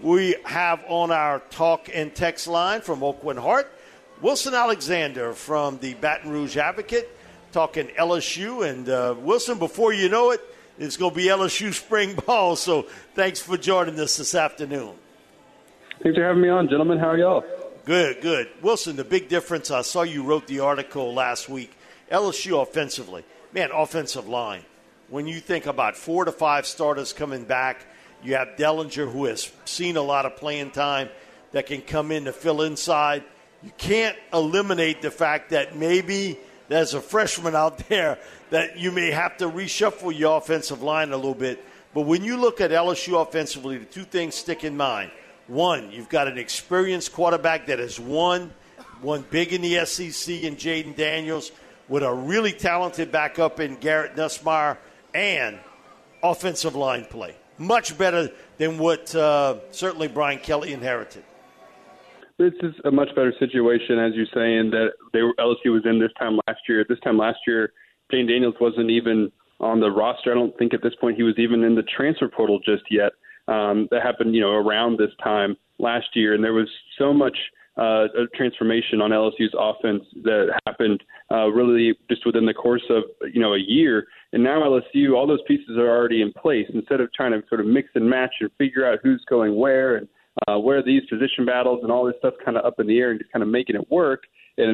We have on our talk and text line from Oakland Heart, Wilson Alexander from the Baton Rouge Advocate, talking LSU. And, Wilson, before you know it, it's going to be LSU spring ball. So thanks for joining us this afternoon. Thanks for having me on, gentlemen. How are y'all? Good. Wilson, the big difference, I saw you wrote the article last week, LSU offensively. Man, offensive line. When you think about 4 to 5 starters coming back, you have Dellinger, who has seen a lot of playing time, that can come in to fill inside. You can't eliminate the fact that maybe there's a freshman out there that you may have to reshuffle your offensive line a little bit. But when you look at LSU offensively, the two things stick in mind. One, you've got an experienced quarterback that has won big in the SEC in Jaden Daniels, with a really talented backup in Garrett Nussmeier, and offensive line play. Much better than what certainly Brian Kelly inherited. This is a much better situation, as you're saying, that LSU was in this time last year. This time last year, Jaden Daniels wasn't even on the roster. I don't think at this point he was even in the transfer portal just yet. That happened, around this time last year, and there was so much a transformation on LSU's offense that happened really just within the course of a year. And now LSU, all those pieces are already in place. Instead of trying to sort of mix and match and figure out who's going where and where these position battles and all this stuff kind of up in the air, and just kind of making it work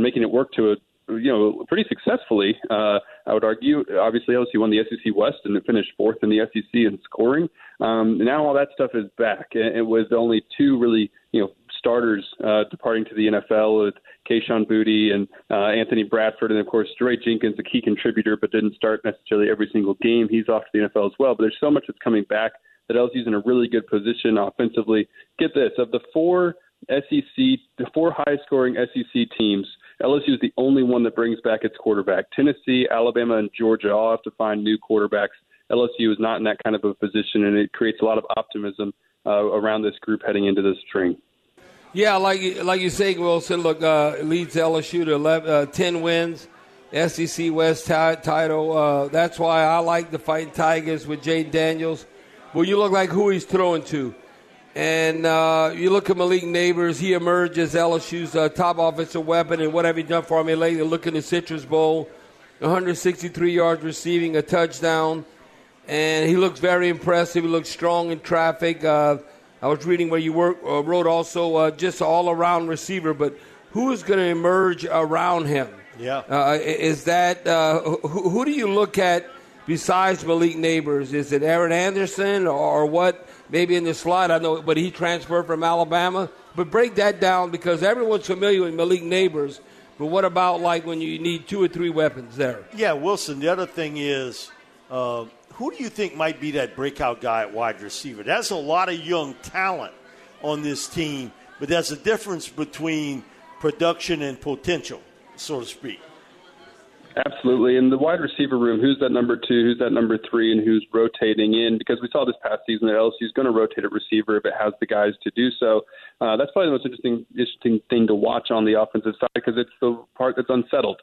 to pretty successfully. I would argue, obviously, LSU won the SEC West and it finished 4th in the SEC in scoring. Now all that stuff is back. It was only 2 really, starters departing to the NFL, with Kayshon Boutte and Anthony Bradford, and of course Dre Jenkins, a key contributor, but didn't start necessarily every single game. He's off to the NFL as well. But there's so much that's coming back that LSU's in a really good position offensively. Get this: of the 4 highest scoring SEC teams, LSU is the only one that brings back its quarterback. Tennessee, Alabama, and Georgia all have to find new quarterbacks. LSU is not in that kind of a position, and it creates a lot of optimism around this group heading into this spring. Yeah, like you say, Wilson, look, leads LSU to 10 wins, SEC West title. That's why I like the Fighting Tigers with Jaden Daniels. Well, you look like who he's throwing to. And you look at Malik Neighbors, he emerged as LSU's top offensive weapon. And what have he done for me lately? Look in the Citrus Bowl, 163 yards receiving, a touchdown. And he looks very impressive. He looks strong in traffic. I was reading where you wrote also just all-around receiver. But who is going to emerge around him? Yeah. Is that who do you look at besides Malik Neighbors? Is it Aaron Anderson or what? Maybe in the slide, I know, but he transferred from Alabama. But break that down, because everyone's familiar with Malik Neighbors. But what about like when you need 2 or 3 weapons there? Yeah, Wilson, the other thing is, who do you think might be that breakout guy at wide receiver? There's a lot of young talent on this team, but there's a difference between production and potential, so to speak. Absolutely. In the wide receiver room, who's that number 2, who's that number 3, and who's rotating in? Because we saw this past season that LSU is going to rotate a receiver if it has the guys to do so. That's probably the most interesting thing to watch on the offensive side, because it's the part that's unsettled.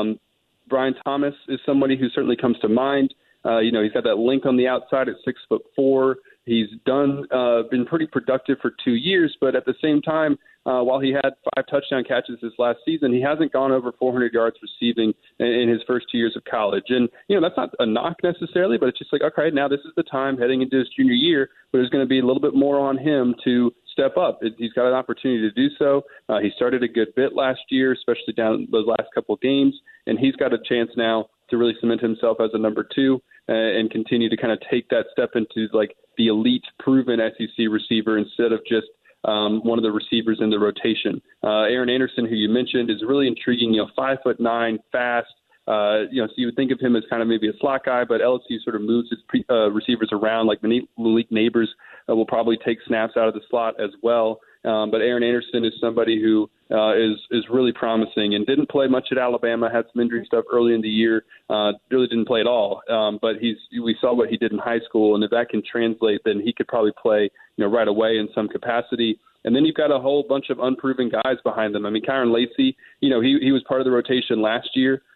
Brian Thomas is somebody who certainly comes to mind. He's got that length on the outside at 6'4". He's been pretty productive for 2 years, but at the same time, while he had 5 touchdown catches this last season, he hasn't gone over 400 yards receiving in his first 2 years of college. And, that's not a knock necessarily, but it's just like, okay, now this is the time heading into his junior year, but there's going to be a little bit more on him to step up. He's got an opportunity to do so. He started a good bit last year, especially down those last couple of games, and he's got a chance now to really cement himself as a number 2 and continue to kind of take that step into like the elite proven SEC receiver instead of just one of the receivers in the rotation. Aaron Anderson, who you mentioned, is really intriguing, 5'9", fast. So you would think of him as kind of maybe a slot guy, but LSU sort of moves its receivers around. Like Malik Neighbors will probably take snaps out of the slot as well. But Aaron Anderson is somebody who is really promising and didn't play much at Alabama, had some injury stuff early in the year, really didn't play at all. But we saw what he did in high school, and if that can translate, then he could probably play right away in some capacity. And then you've got a whole bunch of unproven guys behind them. I mean, Kyron Lacy, he was part of the rotation last year,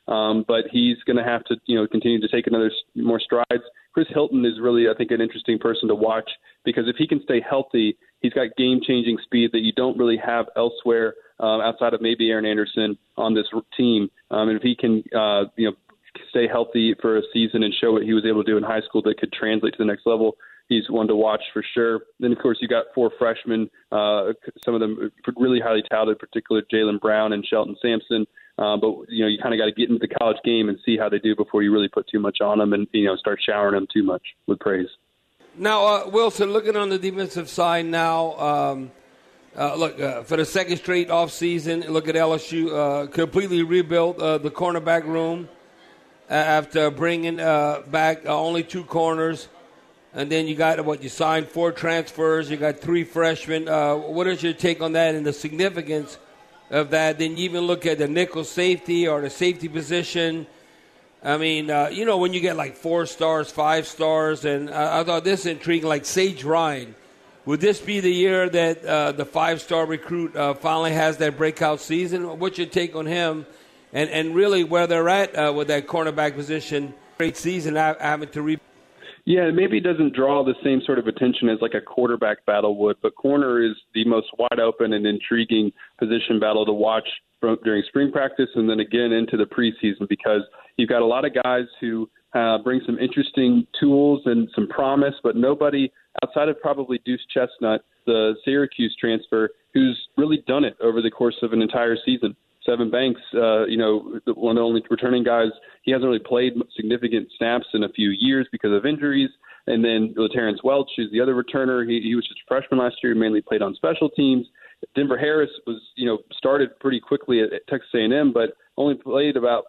but he's going to have to, continue to take more strides. Chris Hilton is really, I think, an interesting person to watch because if he can stay healthy, he's got game-changing speed that you don't really have elsewhere outside of maybe Aaron Anderson on this team. And if he can, stay healthy for a season and show what he was able to do in high school that could translate to the next level, he's one to watch for sure. Then, of course, you got 4 freshmen, some of them really highly touted, particularly Jaylen Brown and Shelton Sampson. But, you kind of got to get into the college game and see how they do before you really put too much on them and, start showering them too much with praise. Now, Wilson, looking on the defensive side now, for the second straight offseason, look at LSU completely rebuilt the cornerback room after bringing back only 2 corners. And then you got you signed 4 transfers. You got 3 freshmen. What is your take on that and the significance of that? Then you even look at the nickel safety or the safety position. I mean, when you get like 4 stars, 5 stars, and I thought this intriguing, like Sage Ryan. Would this be the year that the 5-star recruit finally has that breakout season? What's your take on him and really where they're at with that cornerback position? Great season having to rebuild. Yeah, maybe it doesn't draw the same sort of attention as like a quarterback battle would, but corner is the most wide open and intriguing position battle to watch during spring practice and then again into the preseason because you've got a lot of guys who bring some interesting tools and some promise, but nobody outside of probably Deuce Chestnut, the Syracuse transfer, who's really done it over the course of an entire season. Sevyn Banks, one of the only returning guys, he hasn't really played significant snaps in a few years because of injuries. And then Terrence Welch, who's the other returner, he was just a freshman last year, mainly played on special teams. Denver Harris was, started pretty quickly at Texas A&M, but only played about,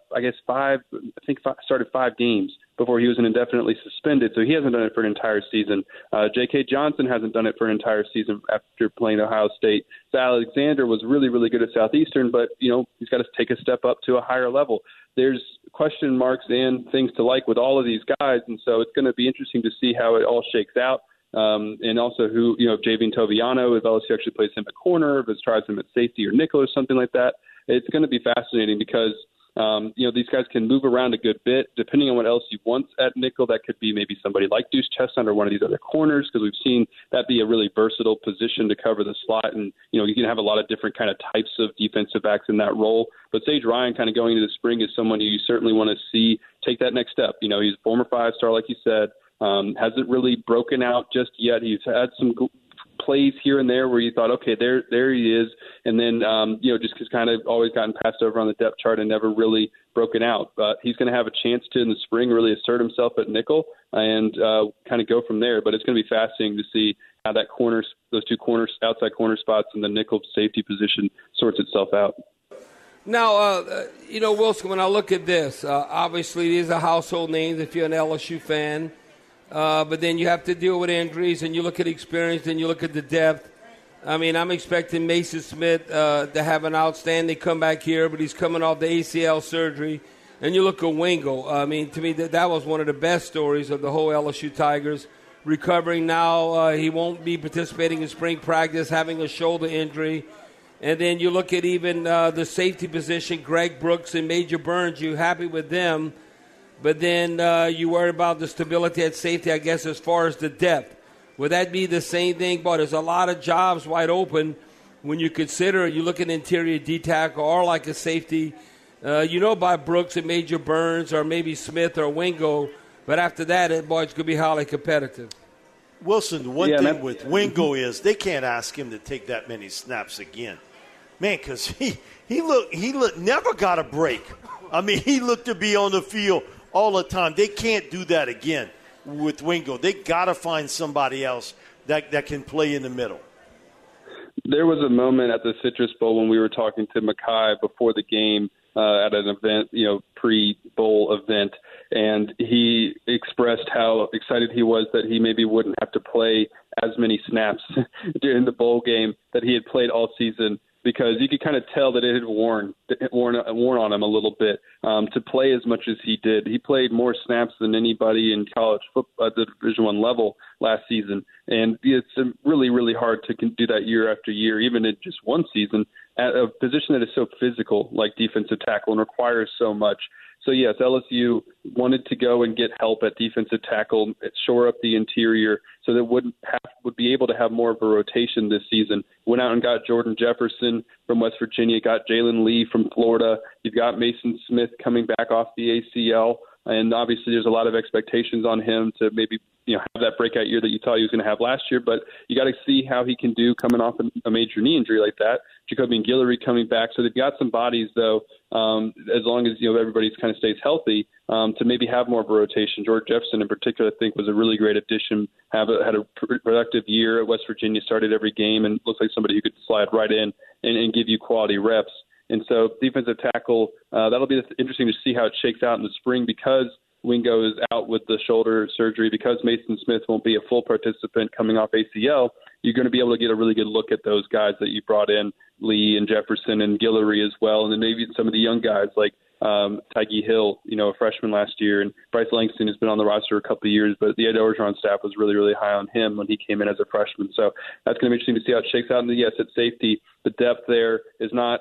started 5 games before he was indefinitely suspended. So he hasn't done it for an entire season. J.K. Johnson hasn't done it for an entire season after playing Ohio State. So Alexander was really, really good at Southeastern, but, he's got to take a step up to a higher level. There's question marks and things to like with all of these guys, and so it's going to be interesting to see how it all shakes out. And also who, Javian Toviano, if LSU actually plays him at corner, if it tries him at safety or nickel or something like that. It's going to be fascinating because, these guys can move around a good bit. Depending on what LSU wants at nickel, that could be maybe somebody like Deuce Chestnut or one of these other corners because we've seen that be a really versatile position to cover the slot. And, you can have a lot of different kind of types of defensive backs in that role. But Sage Ryan kind of going into the spring is someone who you certainly want to see take that next step. He's a former 5-star, like you said. Hasn't really broken out just yet. He's had some plays here and there where you thought, okay, there he is. And then, just has kind of always gotten passed over on the depth chart and never really broken out. But he's going to have a chance to, in the spring, really assert himself at nickel and kind of go from there. But it's going to be fascinating to see how that those 2 outside corner spots and the nickel safety position sorts itself out. Now, Wilson, when I look at this, obviously these are household names if you're an LSU fan. But then you have to deal with injuries, and you look at experience, and you look at the depth. I mean, I'm expecting Mason Smith to have an outstanding comeback here, but he's coming off the ACL surgery. And you look at Wingo. I mean, to me, that was one of the best stories of the whole LSU Tigers. Recovering now, he won't be participating in spring practice, having a shoulder injury. And then you look at even the safety position, Greg Brooks and Major Burns. You happy with them? But then you worry about the stability at safety, I guess, as far as the depth. Would that be the same thing? But there's a lot of jobs wide open when you consider you look at interior D-tackle or like a safety. By Brooks and Major Burns or maybe Smith or Wingo. But after that, it's going to be highly competitive. Wilson, the one thing with Wingo is they can't ask him to take that many snaps again. Man, because he never got a break. I mean, he looked to be on the field all the time. They can't do that again with Wingo. They got to find somebody else that can play in the middle. There was a moment at the Citrus Bowl when we were talking to Makai before the game at an event, pre-bowl event, and he expressed how excited he was that he maybe wouldn't have to play as many snaps during the bowl game that he had played all season, because you could kind of tell that it had worn on him a little bit to play as much as he did. He played more snaps than anybody in college football at the Division I level last season, and it's really, really hard to do that year after year, even in just one season. at a position that is so physical, like defensive tackle, and requires so much. So, yes, LSU wanted to go and get help at defensive tackle, shore up the interior so that would be able to have more of a rotation this season. Went out and got Jordan Jefferson from West Virginia, got Jalen Lee from Florida. You've got Mason Smith coming back off the ACL. And obviously there's a lot of expectations on him to maybe have that breakout year that you thought he was going to have last year. But you got to see how he can do coming off a major knee injury like that. Jacoby and Guillory coming back. So they've got some bodies, though, as long as everybody kind of stays healthy, to maybe have more of a rotation. George Jefferson in particular, I think, was a really great addition. Had a productive year at West Virginia, started every game, and looks like somebody who could slide right in and give you quality reps. And so defensive tackle, that'll be interesting to see how it shakes out in the spring because Wingo is out with the shoulder surgery, because Mason Smith won't be a full participant coming off ACL. You're going to be able to get a really good look at those guys that you brought in, Lee and Jefferson and Guillory as well, and then maybe some of the young guys like Tyge Hill, a freshman last year, and Bryce Langston has been on the roster a couple of years, but the Ed Orgeron staff was really, really high on him when he came in as a freshman. So that's going to be interesting to see how it shakes out. And yes, at safety, the depth there is not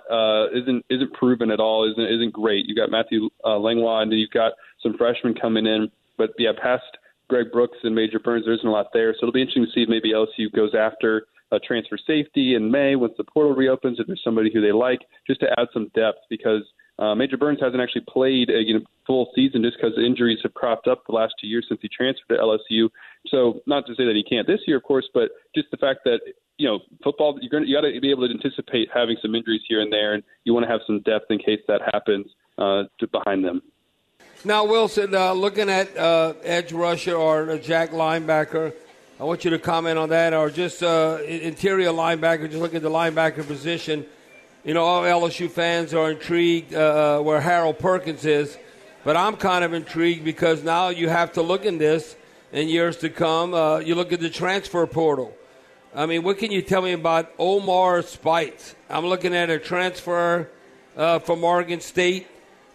isn't proven at all, isn't great. You've got Matthew Langlois, and then you've got some freshmen coming in, but past Greg Brooks and Major Burns, there isn't a lot there. So it'll be interesting to see if maybe LSU goes after a transfer safety in May once the portal reopens, if there's somebody who they like, just to add some depth, because Major Burns hasn't actually played a full season just because injuries have cropped up the last 2 years since he transferred to LSU. So not to say that he can't this year, of course, but just the fact that football, you got to be able to anticipate having some injuries here and there, and you want to have some depth in case that happens behind them. Now, Wilson, looking at edge rusher or a jack linebacker, I want you to comment on that, or just interior linebacker, just look at the linebacker position. All LSU fans are intrigued where Harold Perkins is, but I'm kind of intrigued because now you have to look in this in years to come. You look at the transfer portal. I mean, what can you tell me about Omar Speights? I'm looking at a transfer from Oregon State,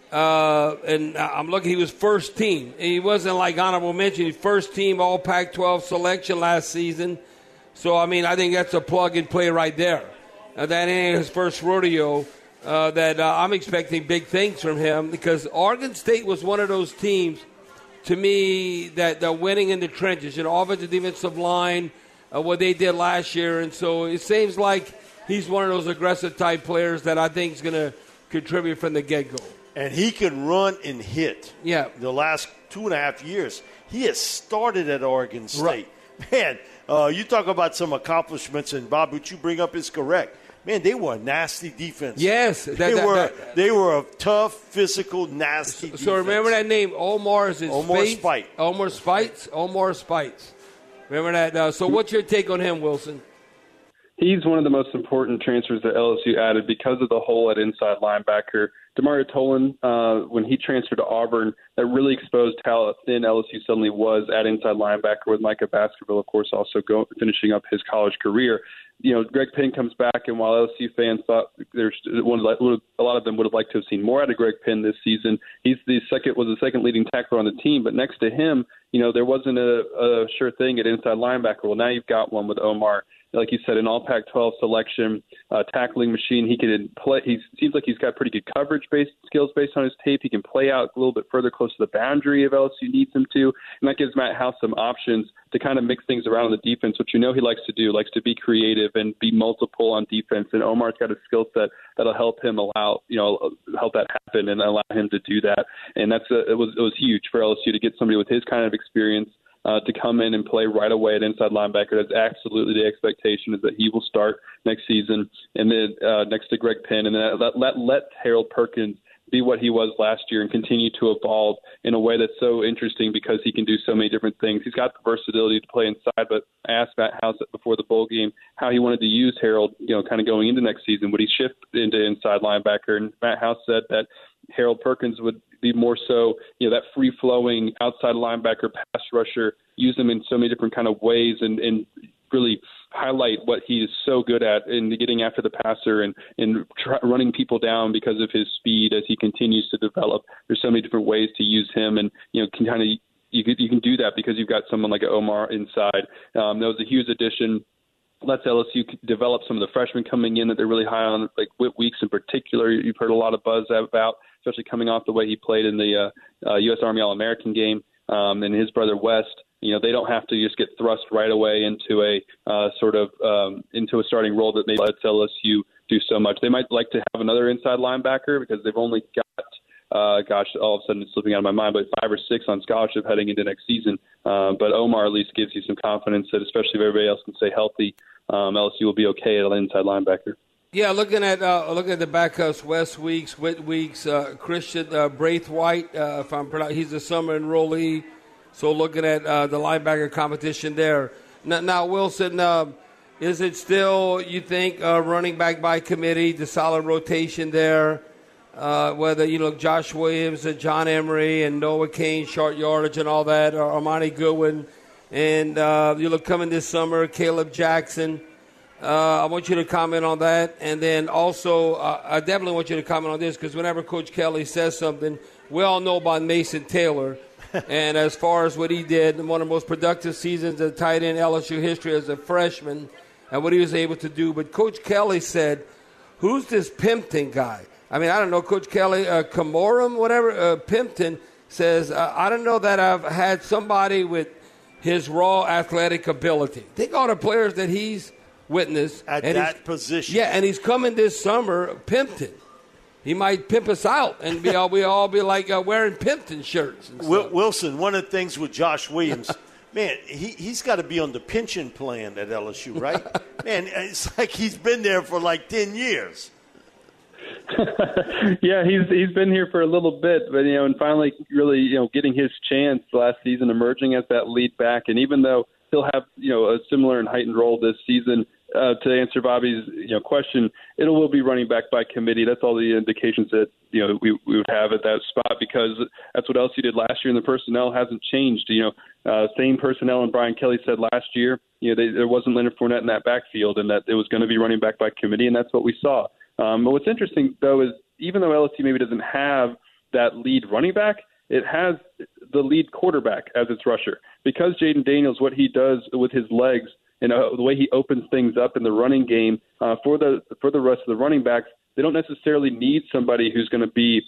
and I'm looking, he was first team. He wasn't like honorable mention. He first team All Pac-12 selection last season. So, I mean, I think that's a plug and play right there. That ain't his first rodeo. I'm expecting big things from him because Oregon State was one of those teams, to me, that they're winning in the trenches, offensive, defensive line, what they did last year. And so it seems like he's one of those aggressive type players that I think is going to contribute from the get-go. And he can run and hit. Yeah. The last 2.5 years, he has started at Oregon State. Right. Man, you talk about some accomplishments, and Bob, what you bring up is correct. Man, they were a nasty defense. Yes. They were a tough, physical, nasty defense. So remember that name, Omar Speights? Omar Speights. Omar Speights. Remember that? So what's your take on him, Wilson? He's one of the most important transfers that LSU added because of the hole at inside linebacker. DeMario Tolan, when he transferred to Auburn, that really exposed how thin LSU suddenly was at inside linebacker, with Micah Baskerville, of course, also finishing up his college career. Greg Penn comes back, and while LSU fans thought a lot of them would have liked to have seen more out of Greg Penn this season, was the second leading tackler on the team. But next to him, there wasn't a sure thing at inside linebacker. Well, now you've got one with Omar. Like you said, an All Pac-12 selection, tackling machine. He can play. He seems like he's got pretty good coverage-based skills based on his tape. He can play out a little bit further close to the boundary if LSU needs him to, and that gives Matt House some options to kind of mix things around on the defense, which he likes to do. Likes to be creative and be multiple on defense. And Omar's got a skill set that'll help him help that happen and allow him to do that. And it was huge for LSU to get somebody with his kind of experience to come in and play right away at inside linebacker. That's absolutely the expectation, is that he will start next season, and then next to Greg Penn, and then let Harold Perkins be what he was last year and continue to evolve in a way that's so interesting because he can do so many different things. He's got the versatility to play inside, but I asked Matt House before the bowl game how he wanted to use Harold, kind of going into next season. Would he shift into inside linebacker? And Matt House said that Harold Perkins would be more so, that free-flowing outside linebacker pass rusher, use him in so many different kind of ways and really highlight what he is so good at in getting after the passer and running people down because of his speed as he continues to develop. There's so many different ways to use him, and you can do that because you've got someone like Omar inside. That was a huge addition lets LSU develop some of the freshmen coming in that they're really high on, like Whit Weeks in particular. You've heard a lot of buzz about, especially coming off the way he played in the U.S. Army All-American game, and his brother West. They don't have to just get thrust right away into a into a starting role that maybe lets LSU do so much. They might like to have another inside linebacker because they've only got all of a sudden it's slipping out of my mind, but 5 or 6 on scholarship heading into next season. But Omar at least gives you some confidence that, especially if everybody else can stay healthy, LSU will be okay at an inside linebacker. Yeah, looking at the backups, West Weeks, Whit Weeks, Christian Braithwaite, if I'm pronouncing, he's a summer enrollee. So looking at the linebacker competition there. Now Wilson, is it still, you think, running back by committee, the solid rotation there? Whether, Josh Williams, John Emery, and Noah Cain, short yardage and all that, or Armani Goodwin, and coming this summer, Caleb Jackson. I want you to comment on that. And then also, I definitely want you to comment on this because whenever Coach Kelly says something, we all know about Mason Taylor. And as far as what he did, one of the most productive seasons of tight end LSU history as a freshman and what he was able to do. But Coach Kelly said, who's this Pimpton guy? I mean, I don't know, Coach Kelly, Camorum, whatever, Pimpton says, I don't know that I've had somebody with his raw athletic ability. Think all the players that he's witnessed. At that position. Yeah, and he's coming this summer, Pimpton. He might pimp us out and we all be like wearing Pimpton shirts. And Wilson, one of the things with Josh Williams, man, he's got to be on the pension plan at LSU, right? Man, it's like he's been there for like 10 years. Yeah, he's been here for a little bit, but and finally really getting his chance last season, emerging as that lead back, and even though he'll have a similar and heightened role this season, to answer Bobby's question, it will be running back by committee. That's all the indications that we would have at that spot because that's what LSU did last year, and the personnel hasn't changed. Same personnel, and Brian Kelly said last year, there wasn't Leonard Fournette in that backfield, and that it was going to be running back by committee, and that's what we saw. But what's interesting, though, is even though LSU maybe doesn't have that lead running back, it has the lead quarterback as its rusher. Because Jaden Daniels, what he does with his legs and the way he opens things up in the running game for the rest of the running backs, they don't necessarily need somebody who's going to be,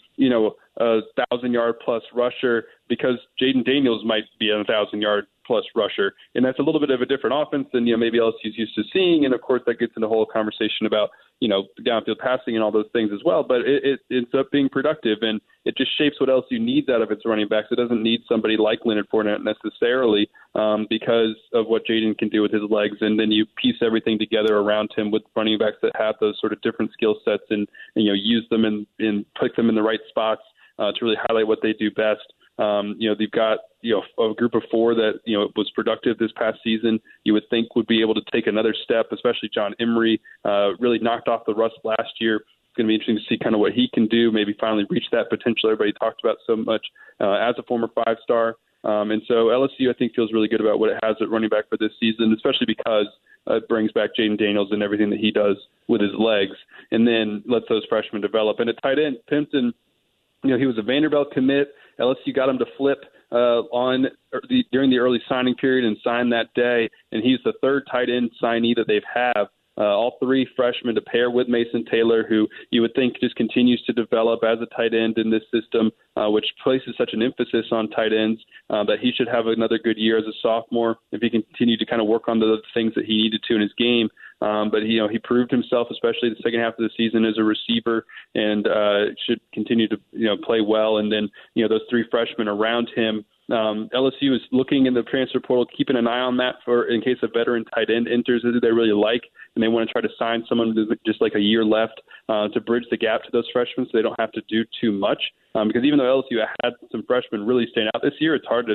a 1,000-yard-plus rusher because Jaden Daniels might be a 1,000-yard-plus rusher. And that's a little bit of a different offense than, maybe LSU's used to seeing. And, of course, that gets into the whole conversation about, downfield passing and all those things as well. But it ends up being productive, and it just shapes what LSU needs out of its running backs. It doesn't need somebody like Leonard Fournette necessarily because of what Jaden can do with his legs. And then you piece everything together around him with running backs that have those sort of different skill sets and use them and put them in the right spots to really highlight what they do best. They've got, a group of 4 that, was productive this past season. You would think would be able to take another step, especially John Emery, really knocked off the rust last year. It's going to be interesting to see kind of what he can do, maybe finally reach that potential everybody talked about so much as a former 5-star. And so LSU, I think, feels really good about what it has at running back for this season, especially because it brings back Jaden Daniels and everything that he does with his legs, and then lets those freshmen develop. And at tight end, Pimpton, he was a Vanderbilt commit. LSU got him to flip during the early signing period and sign that day, and he's the 3rd tight end signee that they've had. All 3 freshmen to pair with Mason Taylor, who you would think just continues to develop as a tight end in this system, which places such an emphasis on tight ends, that he should have another good year as a sophomore if he can continue to kind of work on the things that he needed to in his game. But he proved himself, especially the second half of the season, as a receiver, and should continue to play well. And then those 3 freshmen around him. LSU is looking in the transfer portal, keeping an eye on that for in case a veteran tight end enters that they really like, and they want to try to sign someone with just like a year left to bridge the gap to those freshmen, so they don't have to do too much. Because even though LSU had some freshmen really stand out this year, it's hard to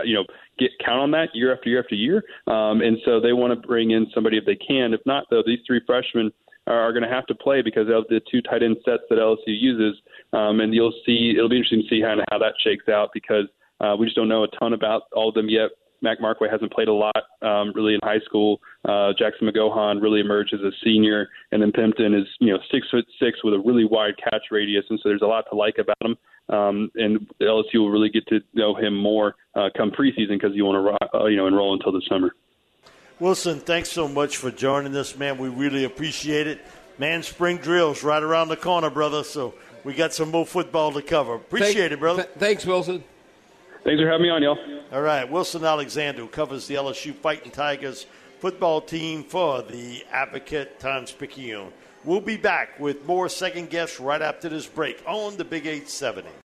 count on that year after year after year. And so they want to bring in somebody if they can. If not, though, these 3 freshmen are going to have to play because of the 2 tight end sets that LSU uses. And you'll see, it'll be interesting to see how that shakes out because we just don't know a ton about all of them yet. Mac Markway hasn't played a lot really in high school. Jackson McGohan really emerged as a senior, and then Pimpton is 6'6" with a really wide catch radius, and so there's a lot to like about him. And LSU will really get to know him more come preseason because you want to enroll until the summer. Wilson, thanks so much for joining us, man. We really appreciate it. Man, spring drill's right around the corner, brother, so we got some more football to cover. Appreciate it, brother. Thanks, Wilson. Thanks for having me on, y'all. All right, Wilson Alexander, who covers the LSU Fighting Tigers football team for the Advocate Times-Picayune. We'll be back with more second guests right after this break on the Big 870.